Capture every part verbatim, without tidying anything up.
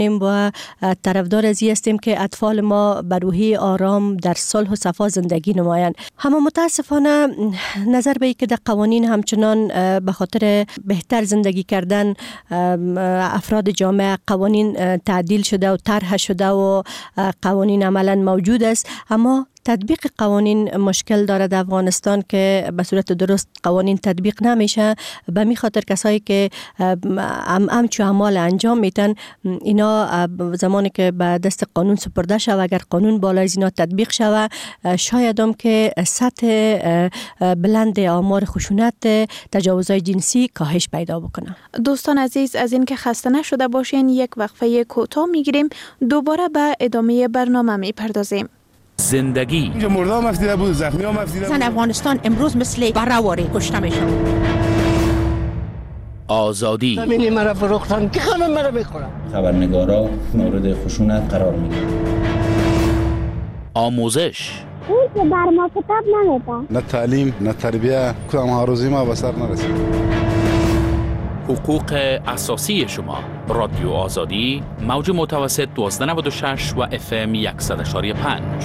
و طرفدار از این هستیم که اطفال ما به روحی آرام در صلح و صفا زندگی نمایند. اما متاسفانه نظر به که در قوانین همچنان به خاطر بهتر زندگی کردن افراد جامعه قوانین تعدیل شده و طرح شده و قوانین عملا موجود است، اما تطبیق قوانین مشکل داره در افغانستان که به صورت درست قوانین تطبیق نمیشه. به می خاطر کسایی که ام امچو اعمال انجام میتن، اینا زمانی که به دست قانون سپرده شود، اگر قانون بالای از اینا تطبیق شود، شاید هم که سطح بلند آمار خشونت تجاوزهای جنسی کاهش پیدا بکنه. دوستان عزیز، از این که خسته نشده باشین یک وقفه کوتاه میگیریم، دوباره به ادامه برنامه میپردازیم. زندگی مردم مفتیده بود، زخمی ها مفتیده بود. زن افغانستان امروز مثل برآوری کشته میشن. آزادی همینی مرا فروختن که همه مرا میخورن. خبرنگارا مورد خشونت قرار میگیرن. آموزش اون که بر ما کتاب نمیده. نه تعلیم نه تربیه، کدام هاروزی ما به سر نرسید. حقوق اساسی شما. رادیو آزادی، موج متوسط دوازده نود و شش و اف ام صد و یک و پنج.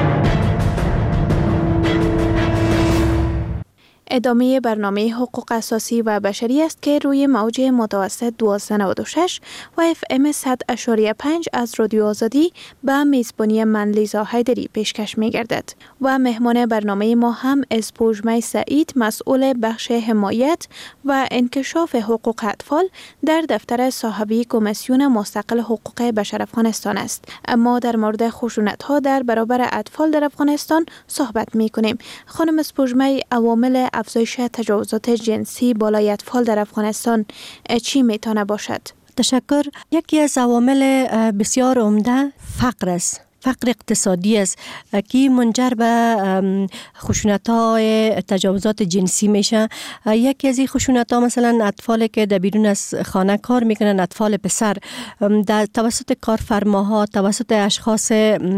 ادامه برنامه حقوق اساسی و بشری است که روی موج متوسط دوازده نود و شش و اف ام صد و پنج از رادیو آزادی به میزبانی من لیزا حیدری پیشکش می گردد و مهمان برنامه ما هم اسپوژمه سعید، مسئول بخش حمایت و انکشاف حقوق اطفال در دفتر صاحبی کمیسیون مستقل حقوق بشر افغانستان است. اما در مورد خشونت ها در برابر اطفال در افغانستان صحبت می کنیم. خانم اسپوژمه، عوامل افزایش تجاوزات جنسی بالای اطفال در افغانستان چی میتونه باشد؟ تشکر. یکی از عوامل بسیار عمده فقر است. فقر اقتصادی است که منجر به خشونت‌های تجاوزات جنسی میشه. یکی از این خشونت‌ها مثلا اطفالی که در بیرون از خانه کار میکنن، اطفال پسر، در توسط کارفرماها، توسط اشخاص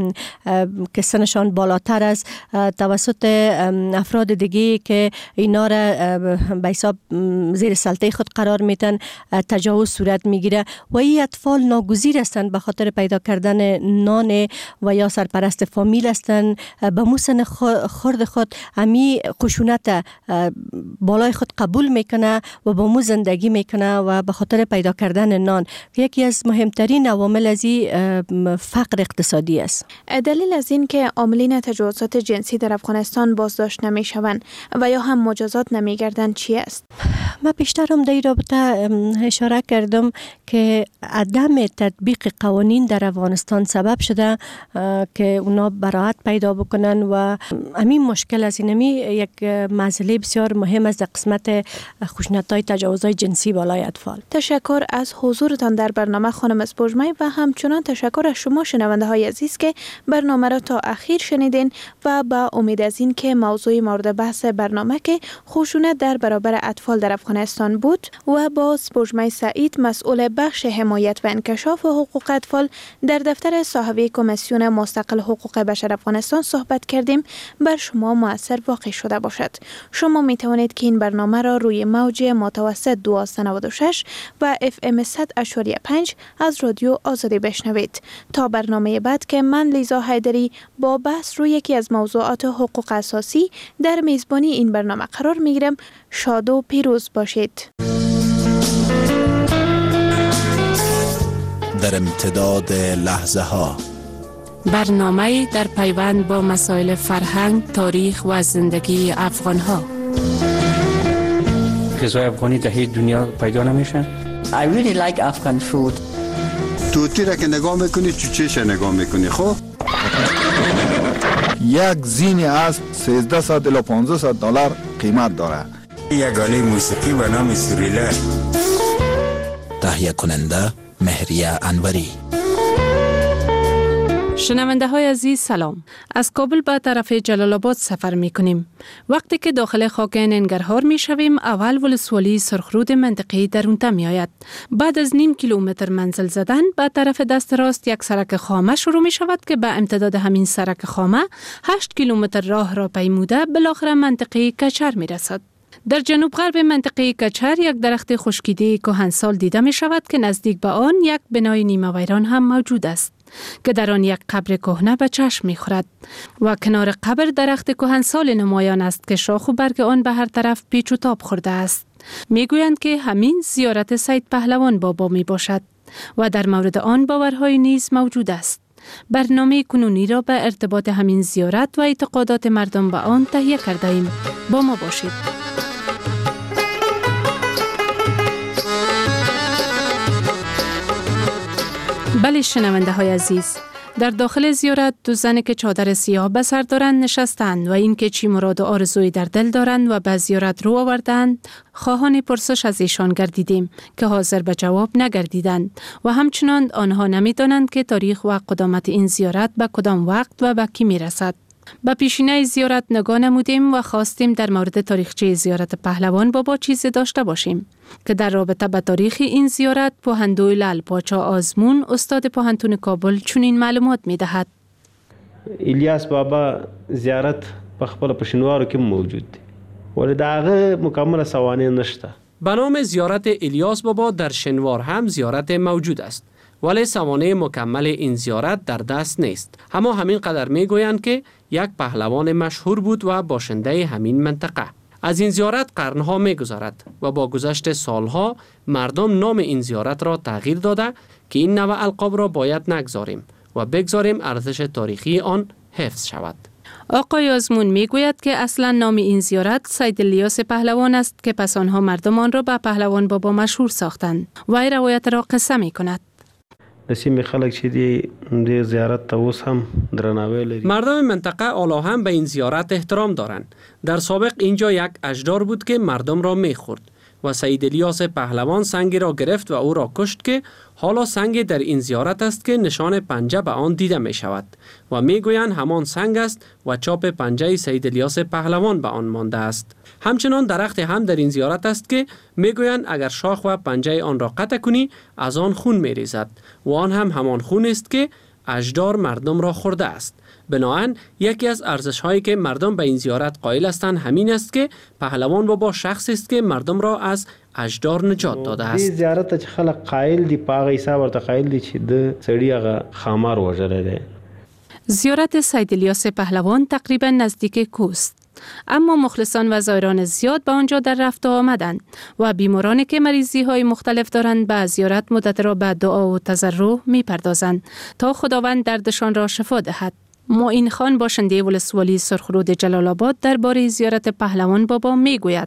که سنشان بالاتر است، توسط افراد دیگه که اینا را به حساب زیر سلطه خود قرار میدن، تجاوز صورت میگیره و این اطفال ناگزیر هستند به خاطر پیدا کردن نان و یا سرپرست فامیل هستن، به موسن خرد خود امی خشونت بالای خود قبول میکنه و با مو زندگی میکنه و به خاطر پیدا کردن نان. یکی از مهمترین عوامل از این فقر اقتصادی است. دلیل از این که عاملین تجاوزات جنسی در افغانستان بازداشت نمیشوند و یا هم مجازات نمیگردند چی است؟ من بیشتر هم در این رابطه اشاره کردم که عدم تطبیق قوانین در افغانستان سبب شده که اونا براحت پیدا بکنن و همین مشکل است. اینمی یک مسئله بسیار مهم است در قسمت خشونت‌های تجاوزهای جنسی بالای اطفال. تشکر از حضورتان در برنامه خانم اسپوژمه و همچنان تشکر از شما شنونده های عزیز که برنامه را تا اخیر شنیدین و با امید از این که موضوع مورد بحث برنامه که خشونت در برابر اطفال در افغانستان بود و با اسپوژمه سعید، مسئول بخش حمایت و انکشاف حقوق اطفال در دفتر صاحبی کمیسیون مستقل حقوق بشر افغانستان صحبت کردیم، بر شما مؤثر واقع شده باشد. شما می توانید که این برنامه را روی موج متوسط دوازده نود و شش و اف ام صد و پنج از رادیو آزادی بشنوید. تا برنامه بعد که من لیزا حیدری با بحث روی یکی از موضوعات حقوق اساسی در میزبانی این برنامه قرار می گیرم. شاد و پیروز باشید. در امتداد لحظه ها، برنامه در پیوند با مسائل فرهنگ، تاریخ و زندگی افغان ها. غذای افغانی در هیچ دنیا پیدا نمیشن. I really like Afghan food. توتی را که نگاه میکنی چوچهش نگاه میکنی. خب یک زین اسب سیزده الی پانزده دلار قیمت داره. یک آله موسیقی به نام سوریله. تهیه کننده مهریه انوری. شنونده های عزیز سلام. از کابل به طرف جلال آباد سفر می کنیم. وقتی که داخل خاک ننگرهار می شویم، اول ولسوالی سرخرود منطقی درونتا می آید. بعد از نیم کیلومتر منزل زدن به طرف دست راست یک سرک خامه شروع می شود که به امتداد همین سرک خامه هشت کیلومتر راه را پیموده بالاخره منطقه کچر می رسد. در جنوب غرب منطقه کچر یک درخت خشکیده کهنسال دیده می شود که نزدیک به آن یک بنای نیمه ویران هم موجود است که در آن یک قبر کهنه به چشم می خورد و کنار قبر درخت کهنسال نمایان است که شاخ و برگ آن به هر طرف پیچ و تاب خورده است. می گویند که همین زیارت سید پهلوان بابا می باشد و در مورد آن باورهای نیز موجود است. برنامه کنونی را به ارتباط همین زیارت و اعتقادات مردم به آن تهیه کرده ایم. با ما باشید. بله شنونده های عزیز، در داخل زیارت دو زن که چادر سیاه به سر دارند نشستند و این که چی مراد و آرزوی در دل دارند و به زیارت رو آوردند خواهان پرسش از ایشان گردیدیم که حاضر به جواب نگردیدند و همچنان آنها نمی‌دانند که تاریخ و قدامت این زیارت به کدام وقت و به کی می‌رسد. به پیشینه زیارت نگاه نمودیم و خواستیم در مورد تاریخچه زیارت پهلوان بابا چیزی داشته باشیم که در رابطه به تاریخ این زیارت پوهندوی لعل پاچا آزمون استاد پوهنتون کابل چنین معلومات می‌دهد. الیاس بابا زیارت په خپل په شینوارو کې موجود دی ولی د هغه مکمل سوانح نشته. به نام زیارت الیاس بابا در شنوار هم زیارت موجود است ولی سوانح مکمل این زیارت در دست نیست. اما همین قدر میگویند که یک پهلوان مشهور بود و باشنده همین منطقه. از این زیارت قرنها میگذرد و با گذشت سالها مردم نام این زیارت را تغییر داده که این نوع القاب را باید نگذاریم و بگذاریم ارزش تاریخی آن حفظ شود. آقای آزمون میگوید که اصلا نام این زیارت سید الیاس پهلوان است که پس آنها مردم آن را به پهلوان بابا مشهور ساختند و این روایت را قصه می کند. نسیم خلق چې دی د زیارت ته اوس هم درناوی لري. مردم منطقه حالا هم به این زیارت احترام دارند. در سابق اینجا یک اژدار بود که مردم را میخورد و سید الیاس پهلوان سنگی را گرفت و او را کشت که حالا سنگ در این زیارت است که نشان پنجه به آن دیده می شود و می گویند همان سنگ است و چاپ پنجه سید الیاس پهلوان به آن مانده است. همچنان درخت هم در این زیارت است که می گویند اگر شاخ و پنجه آن را قطع کنی از آن خون می ریزد و آن هم همان خون است که اژدار مردم را خورده است. بنابراین یکی از ارزش هایی که مردم به این زیارت قائل هستند همین است که پهلوان بابا شخصی است که مردم را از اژدار نجات داده است. این زیارت چې خلک قائل دي په هغه حساب ورته قائل دي چې د سړي هغه خامار وژلی دی. زیارت سید الیاس پهلوان تقریبا نزدیک کوست، اما مخلصان و زائران زیاد به آنجا در رفت آمدند و بیمارانی که مریضی های مختلف دارند به زیارت مدت را به دعا و تضرع می پردازند تا خداوند دردشان را شفا دهد. معین خان باشنده ولسوالی سرخرود جلال آباد درباره زیارت پهلوان بابا می گوید.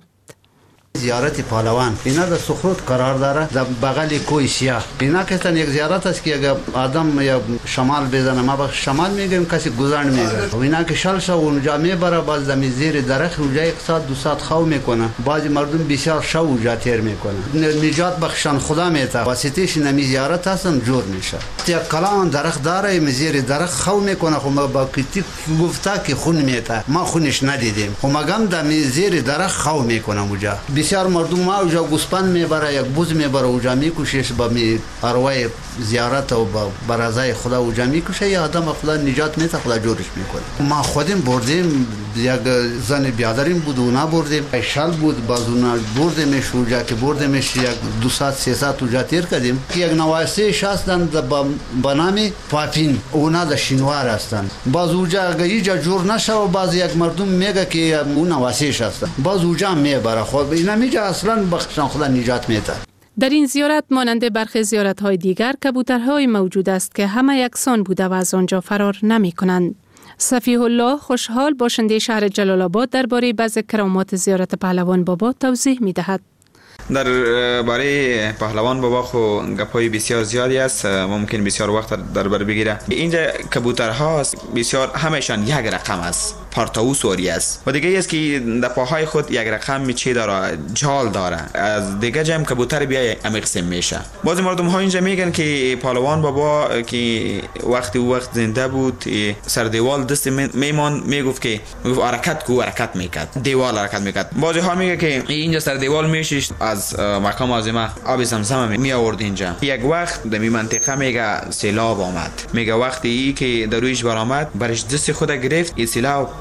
زیارت پهلوان اینا در سرخرود قرار داره در بغل کوه سیاه. اینا که یک زیارت است که اگر آدم یا شمال بزنه ما به شمال میگیم کسی گذر نمیگه و اینا که شل شو اونجا میبره باز در زیر درخت اونجا یک ساعت دو ساعت خو میکنه. بعضی مردم بسیار شو اونجا تیر میکنه. نجات بخشان خدا میته واسطهش نمی زیارت هستن جور میشه. یک کلان درخت داره زیر درخت خو میکنه خو ما با کتی گفته که خون میته ما خونش ندیدیم خو مگم در زیر درخت خو میکنه اونجا. بسیار مردم ما اوجا گوسپند میبره یک بوز میبره اوجا میکشش با می اروای زیارت و با برازای خدا اوجا میکشه یا آدم خدا نجات میده خدا جورش میکنه. ما خودیم بردیم یک زن بیادریم بود اونا بردیم شل بود باز اونا بردیمش اوجا که بردیمش یک دو ساعت سه ساعت اوجا تیر کردیم. یک نواسه شاستن با نام پاپین اونا در شینوار هستن. باز اوجا اگه ایجا جور نشه و باز یک مردم میگه که اون نواسه شاستن باز اوجا میبره خود اینا میگه اصلا بخشان خدا نجات میده. در این زیارت مانند برخی زیارت‌های دیگر کبوترهای موجود است که همه یکسان بوده و از آنجا فرار نمی‌کنند. صفیح الله خوشحال باشنده شهر جلال آباد درباره بعض کرامات زیارت پهلوان بابا توضیح می‌دهد. در باره پهلوان بابا خو گپای بسیار زیادی است ممکن بسیار وقت در بر بگیره. اینجا کبوترها بسیار همشان یک رقم است پارتاوس وری است و دیگه است که در پاهای خود یک رقم میچه داره جال داره از دیگه جمع کبوتر بیا امیقسم میشه. بعضی مردم ها اینجا میگن که پهلوان بابا که وقتی او وقت زنده بود سر دیوال دست میمان میگفت که میگفت حرکت کو حرکت میکرد دیوال حرکت میکرد. بعضی ها میگه که اینجا سر دیوال میشیش از مقام عظیمه آب زمزم می آورد اینجا. یک وقت در این منطقه میگه سیلاب آمد میگه وقتی ای که در رویش برآمد برش دست خود گرفت این سیلاب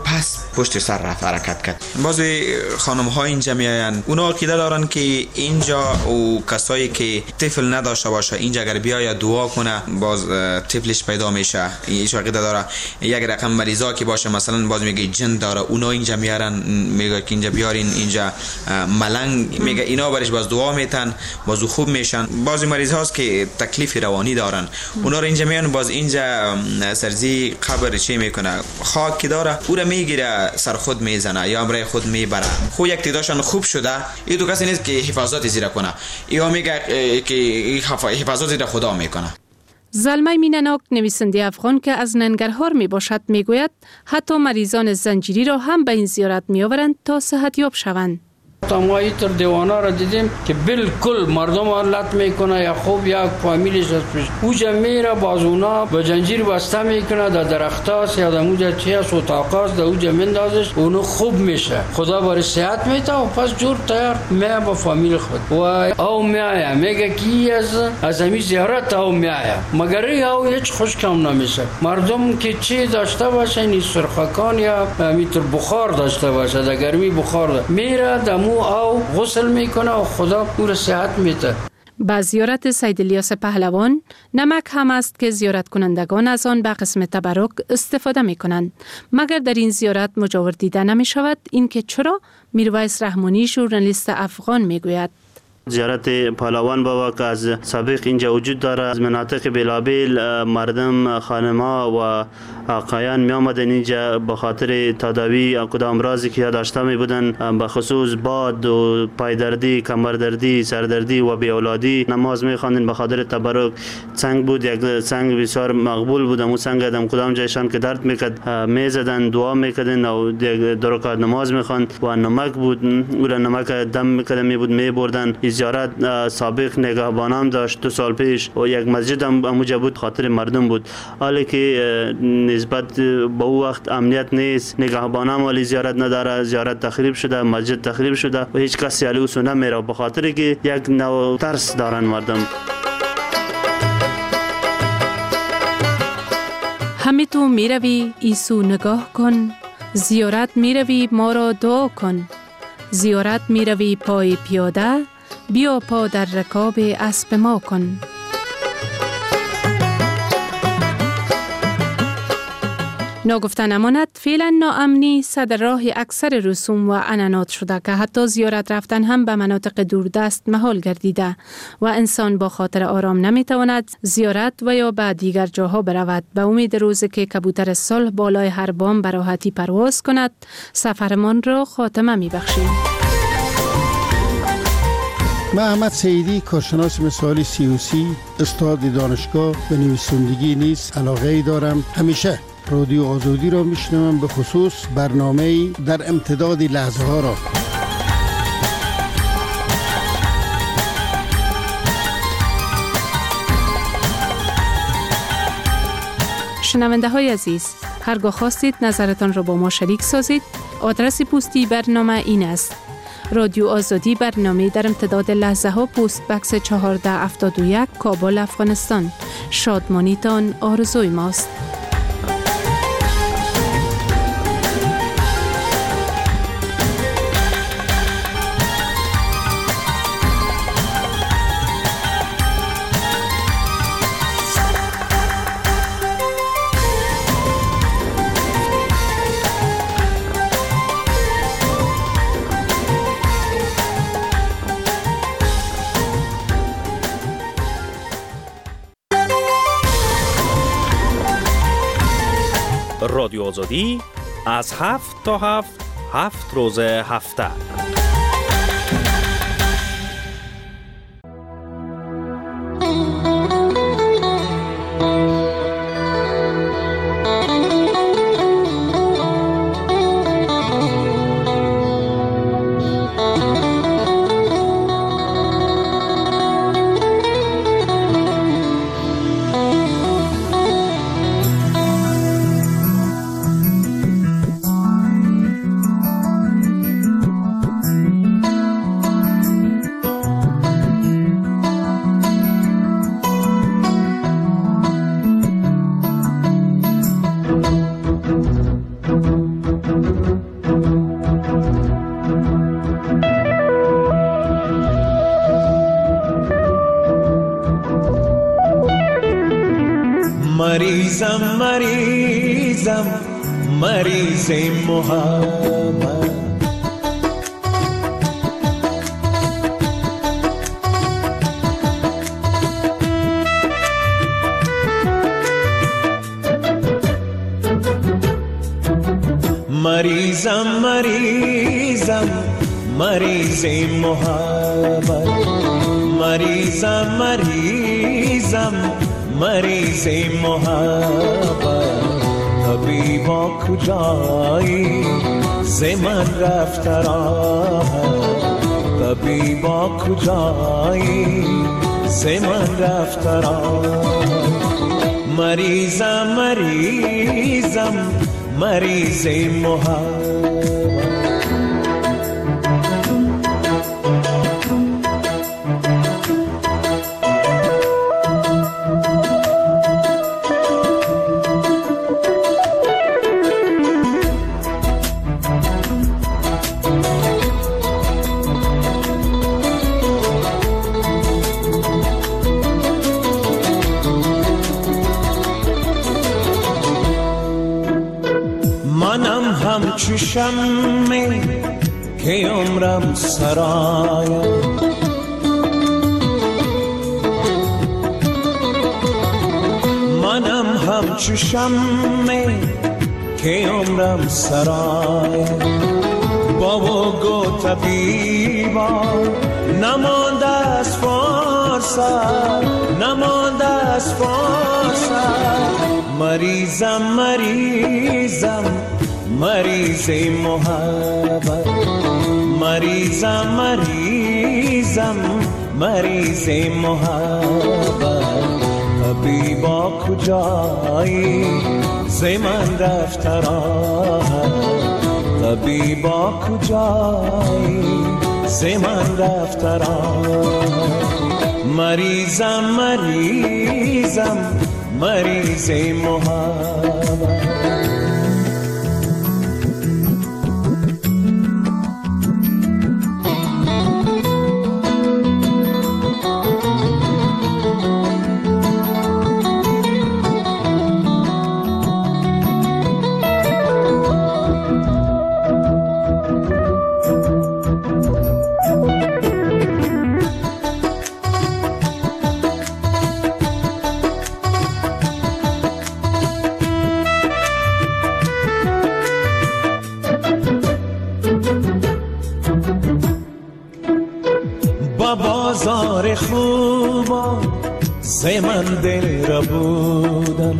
پس پشت سر رفت حرکت کرد. بعضی خانم ها اینجا میاین، اونا عقیده دارن که اینجا او کسایی که طفل نداشته باشه اینجا اگر بیاید دعا کنه باز طفلش پیدا میشه. هیچ عقیده داره یک رقم مریضا که باشه مثلا باز میگه جن داره، اونا اینجا میارن میگه که اینجا بیارین اینجا ملنگ میگه اینا برش باز دعا میتن باز خوب میشن. بعضی مریض هاست که تکلیف روانی دارن اونا رو اینجا میان باز اینجا سرزی قبر چی میکنه خاک که داره او رو میگیره سر خود میزنه یا امره خود میبره. خو یک تعدادشان خوب شده این تو کسی نیست که حفاظت زیر کنه، یا میگه که حفاظت زیر خدا میکنه. زلمه مینناک نویسنده افغان که از ننگرهار می باشد می گوید حتی مریضان زنجیری را هم به این زیارت می آورند تا صحت یاب شوند. ما اینطور دیوانا را دیدیم که بالکل مردم حالت میکنه یا خوب یا فامیلیش از پیش اوجا میره باز اونا به جنجیر بسته میکنه در درختاست یا در اوجا چی هست اتاقاست در اوجا مندازش اونو خوب میشه، خدا برای صحت میته و پس جور تیار میه با فامیل خود و او میایه میگه کی از از همی زیارت او میایه مگر او هیچ خوش کم نمیشه. مردم که چی داشته باشه این سرخکان یا میتر بخار داشته باشه در گرمی بخار داشته میره دمو او غسل میکنه و خدا پور صحت میده. با زیارت سید الیاس پهلوان نمک هم است که زیارت کنندگان از آن به قسم تبرک استفاده می کنند. مگر در این زیارت مجاور دیده نمی شود؟ این که چرا؟ میرویس رحمانی ژورنالیست افغان می گوید. زیارت پهلوان بابا که از سابق اینجا وجود داره، از مناطق بلابل مردم خانما و آقایان می آمدن اینجا به خاطر تداوی کدام امراضی که داشته می بودن، به خصوص باد و پایدردی، کمردردی، سردردی و بی اولادی نماز می خواندن به خاطر تبرک. سنگ بود، یک سنگ بسیار مقبول بود، اون سنگ ادم کدام جایشان که درد میکرد می زدن دعا میکردن و دو رکعت نماز می خواند و نمک بود اون نمک دم میکردن می بود می بردن. زیارت سابق نگهبانان داشت دو سال پیش و یک مسجد هم اونجا بود خاطر مردم بود، حالی که نسبت به او وقت امنیت نیست، نگهبانان ولی زیارت نداره، زیارت تخریب شده، مسجد تخریب شده و هیچ کسی علی اوسو نمیره به خاطر که یک نوع ترس دارن مردم. همی تو میروی ایسو نگاه کن، زیارت میروی ما را دعا کن، زیارت میروی پای پیاده بیا پا در رکاب اسب ما کن. ناگفته نماند فعلا ناامنی صدر راه اکثر رسوم و عنعنات شده که حتی زیارت رفتن هم به مناطق دوردست محال گردیده و انسان با خاطر آرام نمیتواند زیارت و یا به دیگر جاها برود. به امید روزی که کبوتر صلح بالای هر بام به راحتی پرواز کند سفرمان را خاتمه میبخشیم. من احمد سیدی کارشناس مثالی سیوسی، استاد دانشگاه و نویسندگی نیز علاقه ای دارم. همیشه رادیو آزادی را میشنوم، به خصوص برنامه در امتداد لحظه ها را. شنونده های عزیز، هرگاه خواستید نظرتان را با ما شریک سازید، آدرس پستی برنامه این است: رادیو آزادی، برنامه در امتداد لحظه ها، پست بکس چهارده هفتاد و یک، کابل، افغانستان. شادمانیتان آرزوی ماست. رادیو آزادی از هفت تا هفت هفت روز هفته. مریضم مریضم مریض محبت. مریضم مریضم مریض محبت. مریضم مریضم مریض محبت. طبیبا کجایی ز من رفت راحت. طبیبا کجایی ز من رفت راحت. مریضم مریضم مریض محبت. همچو شمع که عمرم سرایم. منم همچو شمع که عمرم سرایم. بابا گو طبیبا نمانده از فرصت، نمانده از فرصت. مریضم مریضم مریض محبت. مریضم مریضم مریض محبت. طبیبا کجایی ز من رفت راحت. طبیبا کجایی ز من رفت راحت. مریضم مریضم مریض محبت. بازار خوبا ز من دل را بودم.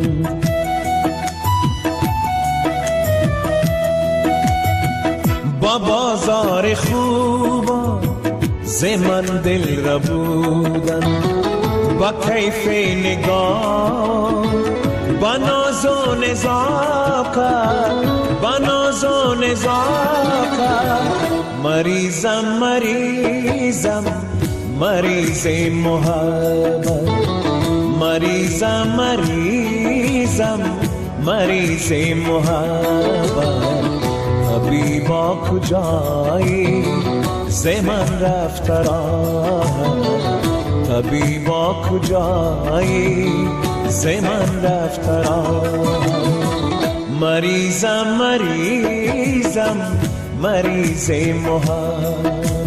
با بازار خوبا ز من دل را بودم. با کیف نگاه با ناز و نزاکت، با ناز و نزاکت. مریضم مریضم مریض محبت. مریضم مریضم مریض محبت. طبیبا کجایی ز من رفت راحت. طبیبا کجایی ز من رفت راحت. مریضم مریضم مریض محبت.